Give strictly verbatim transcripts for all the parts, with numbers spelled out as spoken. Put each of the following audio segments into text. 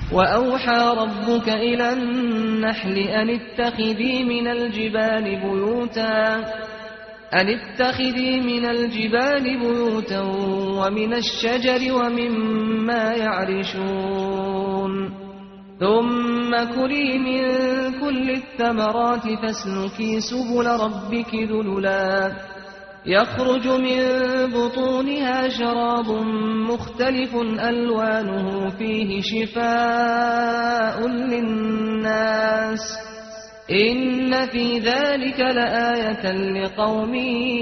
وأوحى ربك إلى النحل أن اتخذي من الجبال بيوتا أن اتخذي من الجبال بيوتا ومن الشجر ومما يعرشون ثم كلي من كل الثمرات فاسلكي سبل ربك ذللا يخرج من بطونها شراب مختلف ألوانه فيه شفاء للناس إن في ذلك لآية لقوم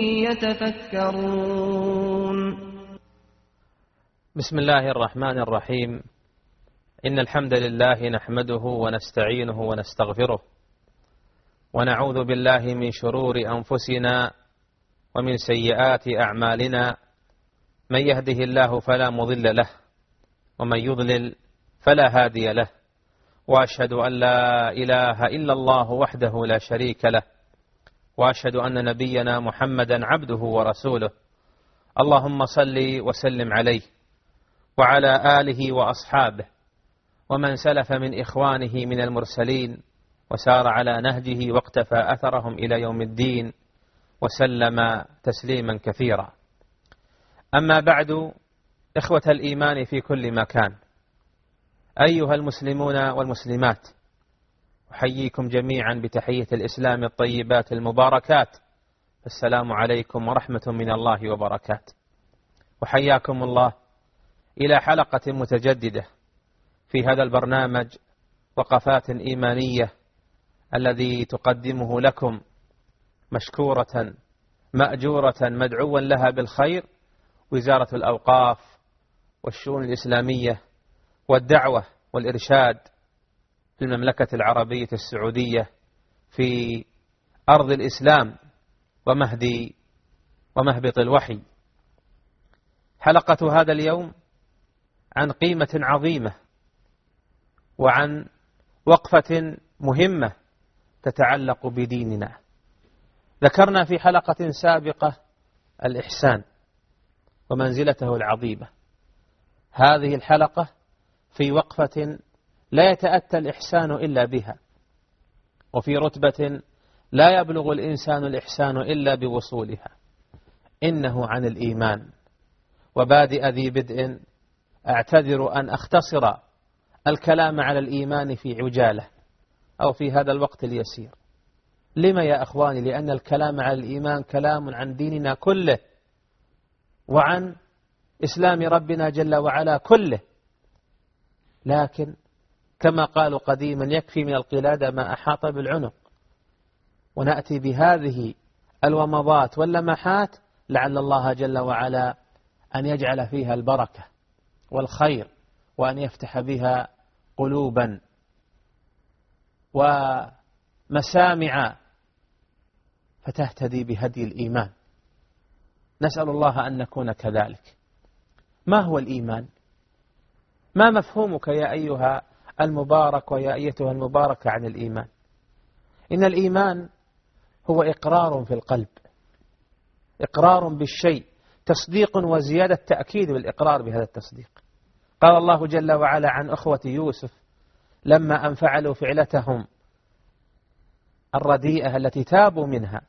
يتفكرون. بسم الله الرحمن الرحيم. إن الحمد لله نحمده ونستعينه ونستغفره ونعوذ بالله من شرور أنفسنا ومن سيئات أعمالنا، من يهده الله فلا مضل له ومن يضلل فلا هادي له، وأشهد أن لا إله إلا الله وحده لا شريك له، وأشهد أن نبينا محمدا عبده ورسوله. اللهم صل وسلم عليه وعلى آله وأصحابه ومن سلف من إخوانه من المرسلين وسار على نهجه واقتفى أثرهم إلى يوم الدين وسلم تسليما كثيرا. أما بعد، إخوة الإيمان في كل مكان، أيها المسلمون والمسلمات، أحييكم جميعا بتحية الإسلام الطيبات المباركات، السلام عليكم ورحمة من الله وبركاته. وحياكم الله إلى حلقة متجددة في هذا البرنامج وقفات إيمانية الذي تقدمه لكم مشكورة مأجورة مدعوا لها بالخير وزارة الأوقاف والشؤون الإسلامية والدعوة والإرشاد في المملكة العربية السعودية في أرض الإسلام ومهد ومهبط الوحي. حلقة هذا اليوم عن قيمة عظيمة وعن وقفة مهمة تتعلق بديننا. ذكرنا في حلقة سابقة الإحسان ومنزلته العظيمة. هذه الحلقة في وقفة لا يتأتى الإحسان إلا بها، وفي رتبة لا يبلغ الإنسان الإحسان إلا بوصولها. إنه عن الإيمان. وبادئ ذي بدء أعتذر أن أختصر الكلام على الإيمان في عجالة أو في هذا الوقت اليسير. لما يا أخواني؟ لأن الكلام على الإيمان كلام عن ديننا كله وعن إسلام ربنا جل وعلا كله، لكن كما قالوا قديما يكفي من القلادة ما أحاط بالعنق، ونأتي بهذه الومضات واللمحات لعل الله جل وعلا أن يجعل فيها البركة والخير، وأن يفتح بها قلوبا ومسامع فتهتدي بهدي الإيمان. نسأل الله أن نكون كذلك. ما هو الإيمان؟ ما مفهومك يا أيها المبارك ويا أيتها المباركة عن الإيمان؟ إن الإيمان هو إقرار في القلب، إقرار بالشيء، تصديق وزيادة تأكيد بالإقرار بهذا التصديق. قال الله جل وعلا عن أخوة يوسف لما أن فعلوا فعلتهم الرديئة التي تابوا منها،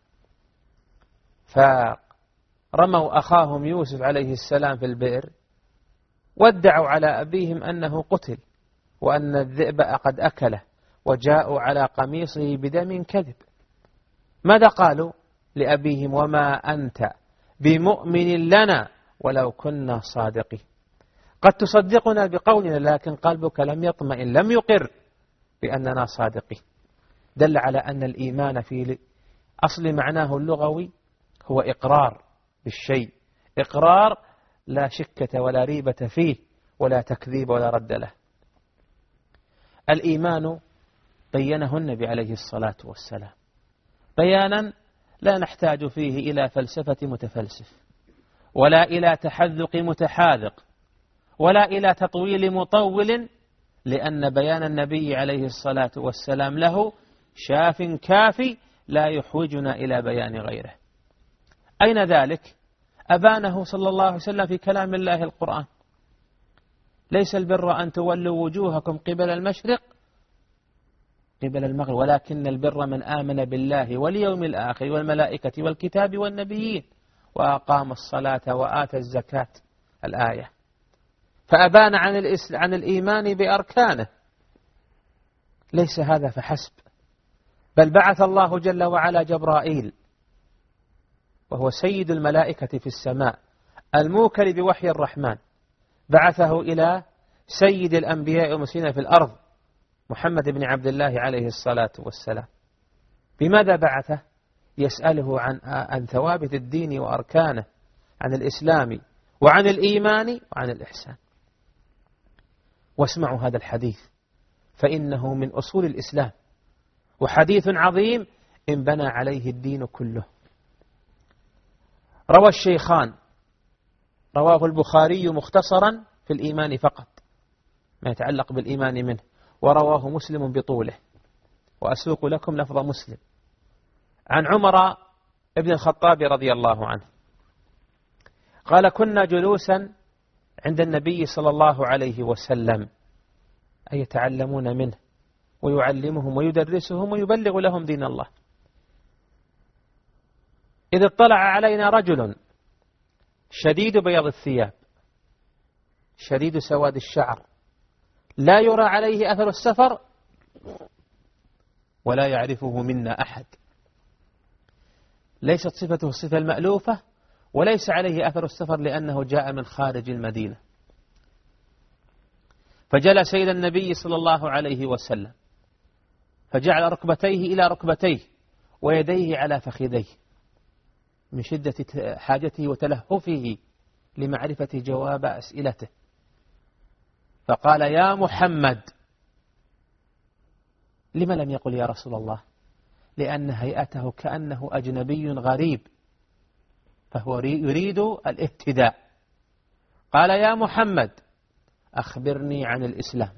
فرموا أخاهم يوسف عليه السلام في البئر وادعوا على أبيهم أنه قتل وأن الذئب قد أكله، وجاءوا على قميصه بدم كذب. ماذا قالوا لأبيهم؟ وما أنت بمؤمن لنا ولو كنا صادقين. قد تصدقنا بقولنا لكن قلبك لم يطمئن، لم يقر بأننا صادقين. دل على أن الإيمان في أصل معناه اللغوي هو إقرار بالشيء، إقرار لا شكة ولا ريبة فيه ولا تكذيب ولا رد له. الإيمان بينه النبي عليه الصلاة والسلام بيانا لا نحتاج فيه إلى فلسفة متفلسف، ولا إلى تحذق متحاذق، ولا إلى تطويل مطول، لأن بيان النبي عليه الصلاة والسلام له شاف كافي لا يحوجنا إلى بيان غيره. أين ذلك؟ أبانه صلى الله عليه وسلم في كلام الله القرآن. ليس البر أن تولوا وجوهكم قبل المشرق قبل المغرب، ولكن البر من آمن بالله واليوم الآخر والملائكة والكتاب والنبيين وأقام الصلاة وآتى الزكاة. الآية. فأبان عن, عن الإيمان بأركانه. ليس هذا فحسب، بل بعث الله جل وعلا جبرائيل وهو سيد الملائكة في السماء الموكل بوحي الرحمن، بعثه إلى سيد الأنبياء والمرسلين في الأرض محمد بن عبد الله عليه الصلاة والسلام. بماذا بعثه؟ يسأله عن عن ثوابت الدين وأركانه، عن الإسلام وعن الإيمان وعن الإحسان. واسمعوا هذا الحديث فإنه من أصول الإسلام، وحديث عظيم انبنى عليه الدين كله. روى الشيخان، رواه البخاري مختصرا في الإيمان فقط ما يتعلق بالإيمان منه، ورواه مسلم بطوله، وأسوق لكم لفظ مسلم، عن عمر ابن الخطاب رضي الله عنه قال: كنا جلوسا عند النبي صلى الله عليه وسلم، أي يتعلمون منه ويعلمهم ويدرسهم ويبلغ لهم دين الله، إذ اطلع علينا رجل شديد بياض الثياب شديد سواد الشعر، لا يرى عليه أثر السفر ولا يعرفه منا أحد. ليست صفته الصفة المألوفة، وليس عليه أثر السفر لأنه جاء من خارج المدينة. فجلس إلى النبي صلى الله عليه وسلم فجعل ركبتيه إلى ركبتيه ويديه على فخذيه من شدة حاجته وتلهفه لمعرفة جواب أسئلته، فقال: يا محمد. لما لم يقل يا رسول الله؟ لأن هيئته كأنه أجنبي غريب، فهو يريد الاهتداء. قال: يا محمد أخبرني عن الإسلام.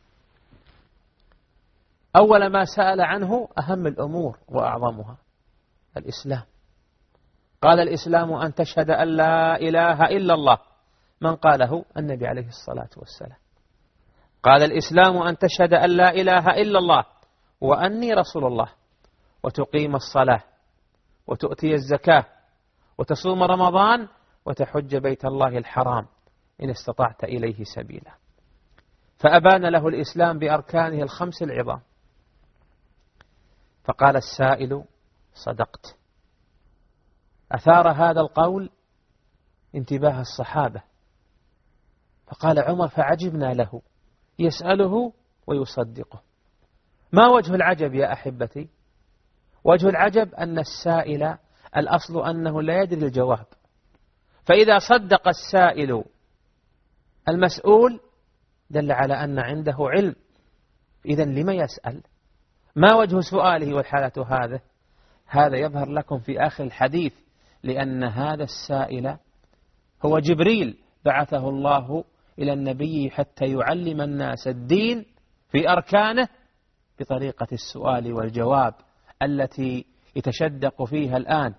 أول ما سأل عنه أهم الأمور وأعظمها الإسلام. قال: الإسلام أن تشهد أن لا إله إلا الله. من قاله؟ النبي عليه الصلاة والسلام. قال: الإسلام أن تشهد أن لا إله إلا الله وأني رسول الله، وتقيم الصلاة وتؤتي الزكاة وتصوم رمضان وتحج بيت الله الحرام إن استطعت إليه سبيلا. فأبان له الإسلام بأركانه الخمس العظام. فقال السائل: صدقت. أثار هذا القول انتباه الصحابة، فقال عمر: فعجبنا له يسأله ويصدقه. ما وجه العجب يا أحبتي؟ وجه العجب أن السائل الأصل أنه لا يدري الجواب، فإذا صدق السائل المسؤول دل على أن عنده علم، إذن لما يسأل؟ ما وجه سؤاله والحالة هذا؟ هذا يظهر لكم في آخر الحديث، لأن هذا السائل هو جبريل بعثه الله إلى النبي حتى يعلم الناس الدين في أركانه بطريقة السؤال والجواب التي يتشدق فيها الآن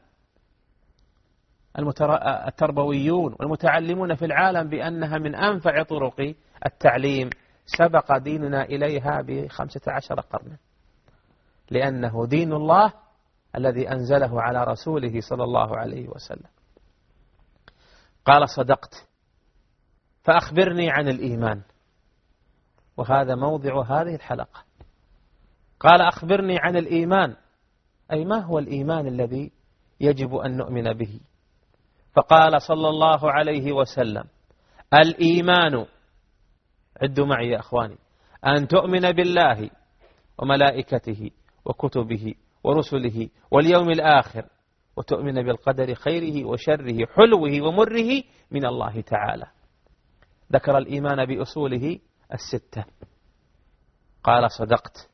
التربويون والمتعلمون في العالم بأنها من أنفع طرق التعليم. سبق ديننا إليها بخمسة عشر قرنا، لأنه دين الله الذي أنزله على رسوله صلى الله عليه وسلم. قال: صدقت. فأخبرني عن الإيمان، وهذا موضع هذه الحلقة. قال: أخبرني عن الإيمان، أي ما هو الإيمان الذي يجب أن نؤمن به؟ فقال صلى الله عليه وسلم: الإيمان، عدوا معي يا أخواني، أن تؤمن بالله وملائكته وكتبه ورسله واليوم الآخر، وتؤمن بالقدر خيره وشره حلوه ومره من الله تعالى. ذكر الإيمان بأصوله الستة. قال: صدقت.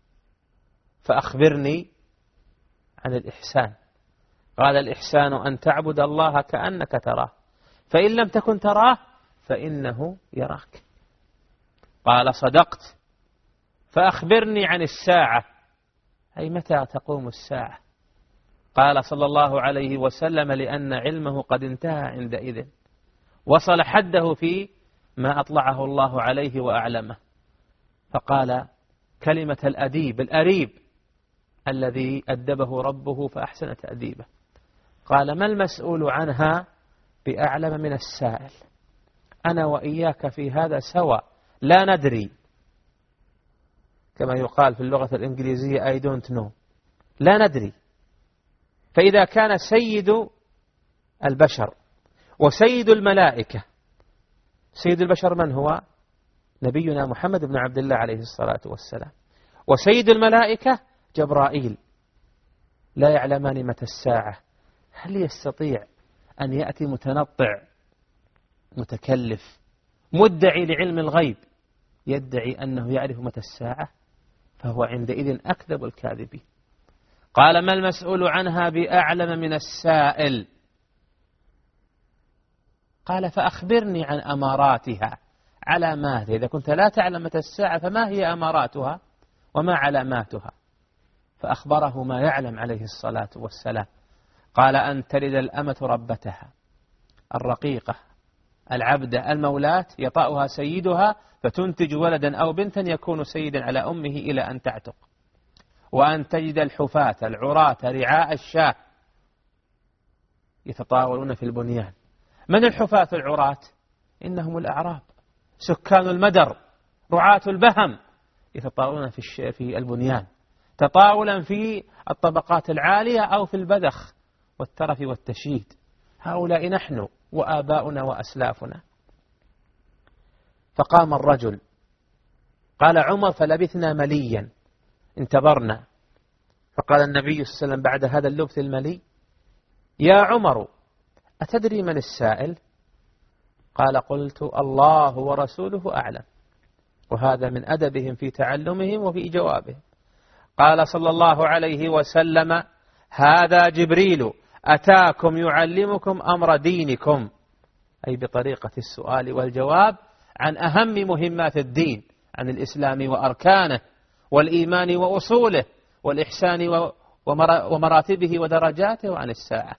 فأخبرني عن الإحسان. قال: الإحسان أن تعبد الله كأنك تراه، فإن لم تكن تراه فإنه يراك. قال: صدقت. فأخبرني عن الساعة، أي متى تقوم الساعة؟ قال صلى الله عليه وسلم: لأن علمه قد انتهى عندئذ، وصل حده في ما أطلعه الله عليه وأعلمه، فقال كلمة الأديب الأريب الذي أدبه ربه فأحسن تأديبه، قال ما المسؤول عنها بأعلم من السائل. أنا وإياك في هذا سواء، لا ندري، كما يقال في اللغة الإنجليزية I don't know، لا ندري. فإذا كان سيد البشر وسيد الملائكة، سيد البشر من هو؟ نبينا محمد بن عبد الله عليه الصلاة والسلام، وسيد الملائكة جبرائيل، لا يعلمان متى الساعة. هل يستطيع أن يأتي متنطع متكلف مدعي لعلم الغيب يدعي أنه يعرف متى الساعة؟ فهو عندئذ أكذب الكاذبين. قال ما المسؤول عنها بأعلم من السائل. قال فأخبرني عن أماراتها، علاماتها، إذا كنت لا تعلم متى الساعة فما هي أماراتها وما علاماتها؟ فأخبره ما يعلم عليه الصلاة والسلام. قال أن تلد الأمة ربتها، الرقيقة العبدة المولاة يطأها سيدها فتنتج ولدا أو بنتا يكون سيدا على أمه إلى أن تعتق، وأن تجد الحفاة العراة رعاء الشاة يتطاولون في البنيان. من الحفاة العراة؟ إنهم الأعراب، سكان المدر، رعاة البهم، يتطاولون في في البنيان تطاولا في الطبقات العالية أو في البذخ والترف والتشييد. هؤلاء نحن وآباؤنا وأسلافنا. فقام الرجل، قال عمر فلبثنا مليا انتظرنا، فقال النبي صلى الله عليه وسلم بعد هذا اللبث الملي يا عمر أتدري من السائل؟ قال قلت الله ورسوله أعلم. وهذا من أدبهم في تعلمهم وفي جوابهم. قال صلى الله عليه وسلم هذا جبريل أتاكم يعلمكم أمر دينكم، أي بطريقة السؤال والجواب عن أهم مهمات الدين، عن الإسلام وأركانه والإيمان وأصوله والإحسان ومراتبه ودرجاته، وعن الساعة.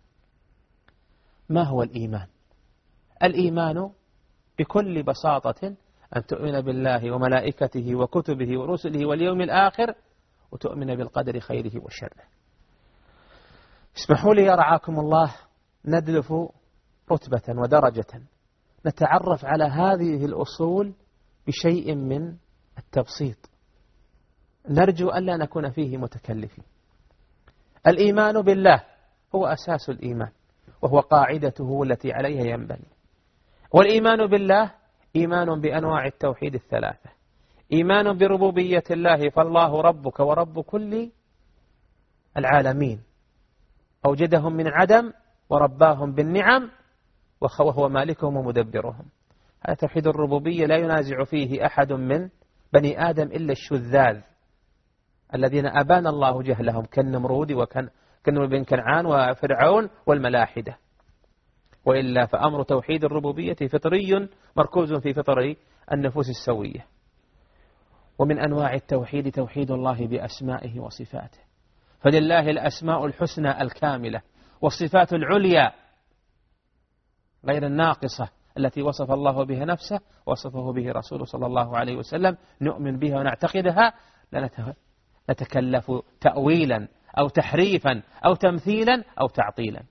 ما هو الإيمان؟ الإيمان بكل بساطة أن تؤمن بالله وملائكته وكتبه ورسله واليوم الآخر، وتؤمن بالقدر خيره وشره. اسمحوا لي يا رعاكم الله ندلف رتبة ودرجة نتعرف على هذه الأصول بشيء من التبسيط، نرجو ألا نكون فيه متكلفين. الإيمان بالله هو أساس الإيمان، وهو قاعدته التي عليها ينبني. والإيمان بالله إيمان بأنواع التوحيد الثلاثة، إيمان بربوبية الله، فالله ربك ورب كل العالمين، أوجدهم من عدم ورباهم بالنعم وهو مالكهم ومدبرهم. هذا توحيد الربوبية لا ينازع فيه أحد من بني آدم إلا الشذاذ الذين أبان الله جهلهم كالنمرود وكان بن كنعان وفرعون والملاحدة. وإلا فأمر توحيد الربوبية فطري مركوز في فطر النفوس السوية. ومن أنواع التوحيد توحيد الله بأسمائه وصفاته، فلله الأسماء الحسنى الكاملة والصفات العليا غير الناقصة التي وصف الله بها نفسه وصفه به رسوله صلى الله عليه وسلم، نؤمن بها ونعتقدها، لا نتكلف تأويلا أو تحريفا أو تمثيلا أو تعطيلا.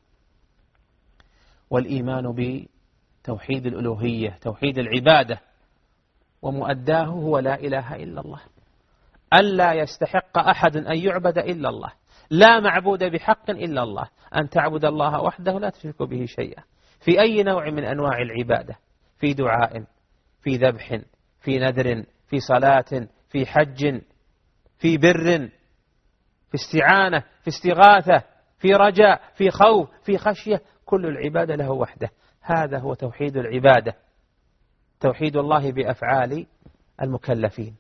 والإيمان بتوحيد الألوهية توحيد العبادة، ومؤداه هو لا إله إلا الله، ألا يستحق أحد أن يعبد إلا الله، لا معبود بحق إلا الله، أن تعبد الله وحده لا تشرك به شيئا في أي نوع من أنواع العبادة، في دعاء، في ذبح، في نذر، في صلاة، في حج، في بر، في استعانة، في استغاثة، في رجاء، في خوف، في خشية، كل العبادة له وحده. هذا هو توحيد العبادة، توحيد الله بأفعال المكلفين.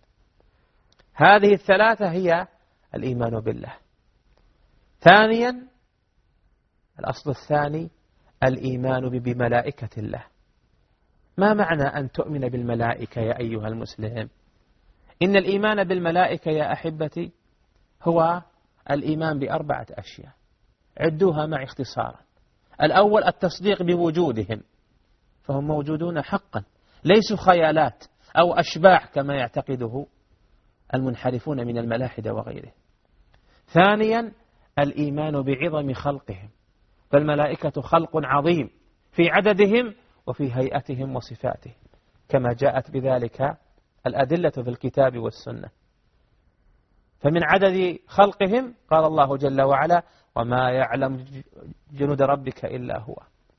هذه الثلاثة هي الإيمان بالله. ثانيا، الأصل الثاني الإيمان بملائكة الله. ما معنى أن تؤمن بالملائكة يا أيها المسلم؟ إن الإيمان بالملائكة يا أحبتي هو الإيمان بأربعة أشياء، عدوها مع اختصارا. الأول التصديق بوجودهم، فهم موجودون حقا، ليسوا خيالات أو أشباح كما يعتقده المنحرفون من الملاحدة وغيره. ثانيا الإيمان بعظم خلقهم، فالملائكة خلق عظيم في عددهم وفي هيئتهم وصفاتهم كما جاءت بذلك الأدلة في الكتاب والسنة. فمن عدد خلقهم قال الله جل وعلا وما يعلم جنود ربك إلا هو.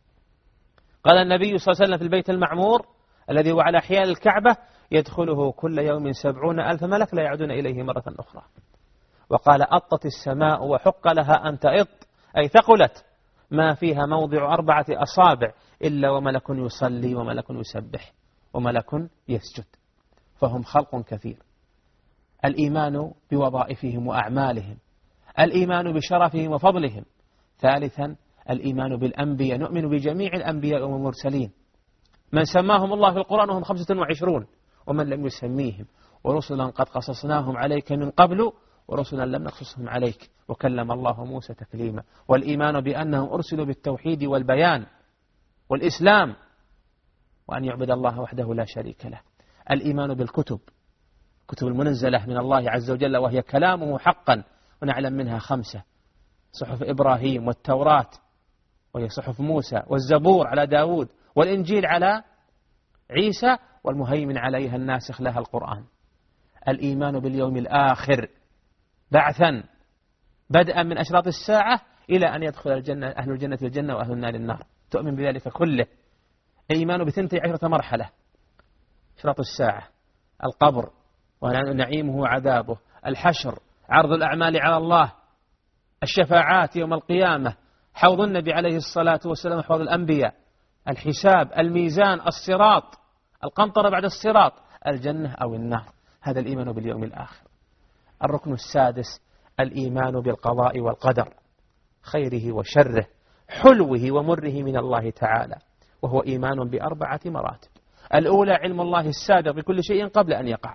قال النبي صلى الله عليه وسلم في البيت المعمور الذي هو على حيال الكعبة يدخله كل يوم سبعون ألف ملك لا يعودون إليه مرة أخرى. وقال أطت السماء وحق لها أن تئط، أي ثقلت، ما فيها موضع أربعة أصابع إلا وملك يصلي وملك يسبح وملك يسجد، فهم خلق كثير. الإيمان بوظائفهم وأعمالهم، الإيمان بشرفهم وفضلهم. ثالثا الإيمان بالأنبياء، نؤمن بجميع الأنبياء والمرسلين من سماهم الله في القرآن وهم خمسة وعشرون ومن لم يسميهم، ورسلا قد قصصناهم عليك من قبل ورسلا لم نقصصهم عليك وكلم الله موسى تكليما. والإيمان بأنهم أرسلوا بالتوحيد والبيان والإسلام وأن يعبد الله وحده لا شريك له. الإيمان بالكتب، كتب المنزلة من الله عز وجل وهي كلامه حقا، ونعلم منها خمسة: صحف إبراهيم والتوراة وهي صحف موسى، والزبور على داود، والإنجيل على عيسى، والمهيمن عليها الناسخ لها القرآن. الإيمان باليوم الآخر بعثا بدءا من أشراط الساعة إلى أن يدخل الجنة أهل الجنة الجنة وأهل النار النار، تؤمن بذلك كله. الإيمان بثنتي عشرة مرحلة: أشراط الساعة، القبر ونعيمه وعذابه، الحشر، عرض الأعمال على الله، الشفاعات يوم القيامة، حوض النبي عليه الصلاة والسلام، حوض الأنبياء، الحساب، الميزان، الصراط، القنطرة بعد الصراط، الجنة أو النار. هذا الإيمان باليوم الآخر. الركن السادس الإيمان بالقضاء والقدر، خيره وشره، حلوه ومره من الله تعالى، وهو إيمان بأربعة مراتب. الأولى علم الله السابق بكل شيء قبل أن يقع.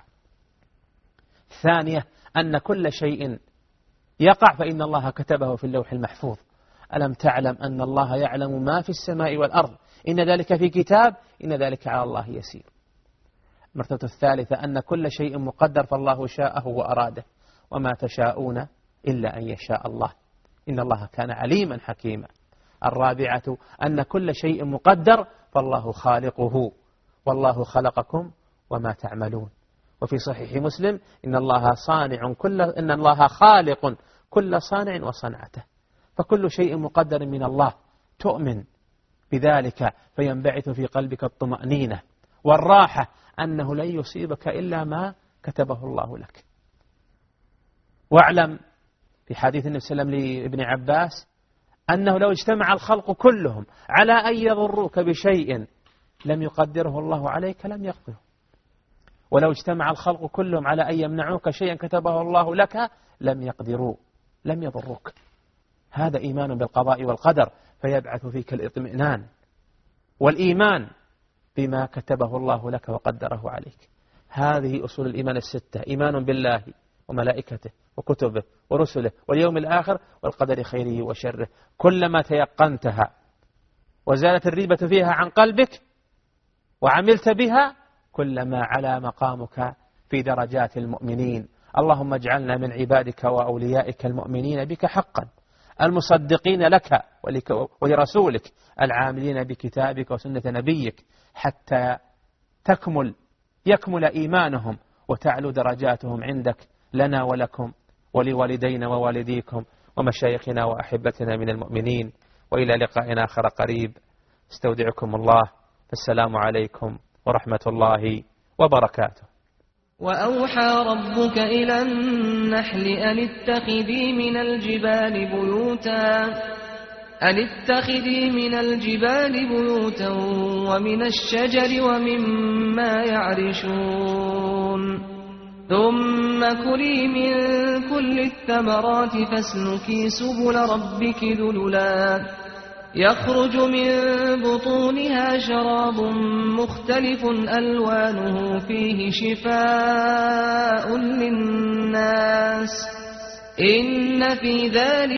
الثانية أن كل شيء يقع فإن الله كتبه في اللوح المحفوظ. ألم تعلم أن الله يعلم ما في السماء والأرض إن ذلك في كتاب إن ذلك على الله يسير. المرتبة الثالثة أن كل شيء مقدر فالله شاءه وأراده، وما تشاءون إلا أن يشاء الله إن الله كان عليما حكيما. الرابعة أن كل شيء مقدر فالله خالقه والله خلقكم وما تعملون. وفي صحيح مسلم إن الله صانع كل إن الله خالق كل صانع وصنعته. فكل شيء مقدر من الله تؤمن بذلك فينبعث في قلبك الطمأنينة والراحة أنه لن يصيبك إلا ما كتبه الله لك. واعلم في حديث النبي صلى الله عليه وسلم لابن عباس أنه لو اجتمع الخلق كلهم على أن يضروك بشيء لم يقدره الله عليك لم يقدره، ولو اجتمع الخلق كلهم على أن يمنعوك شيئا كتبه الله لك لم يقدروا لم يضروك. هذا إيمان بالقضاء والقدر، فيبعث فيك الاطمئنان والإيمان بما كتبه الله لك وقدره عليك. هذه أصول الإيمان الستة: إيمان بالله وملائكته وكتبه ورسله واليوم الآخر والقدر خيره وشره. كلما تيقنتها وزالت الريبة فيها عن قلبك وعملت بها كلما على مقامك في درجات المؤمنين. اللهم اجعلنا من عبادك وأوليائك المؤمنين بك حقا، المصدقين لك ولرسولك، العاملين بكتابك وسنة نبيك، حتى تكمل يكمل إيمانهم وتعلو درجاتهم عندك، لنا ولكم ولوالدينا ووالديكم ومشايخنا وأحبتنا من المؤمنين. وإلى لقاء آخر قريب، استودعكم الله، فالسلام عليكم ورحمة الله وبركاته. وأوحى ربك إلى النحل أن اتخذي من الجبال بيوتا أن اتخذي من الجبال بيوتا ومن الشجر ومما يعرشون ثم كلي من كل الثمرات فاسلكي سبل ربك ذللا يخرج من بطونها شراب مختلف ألوانه فيه شفاء للناس إن في ذلك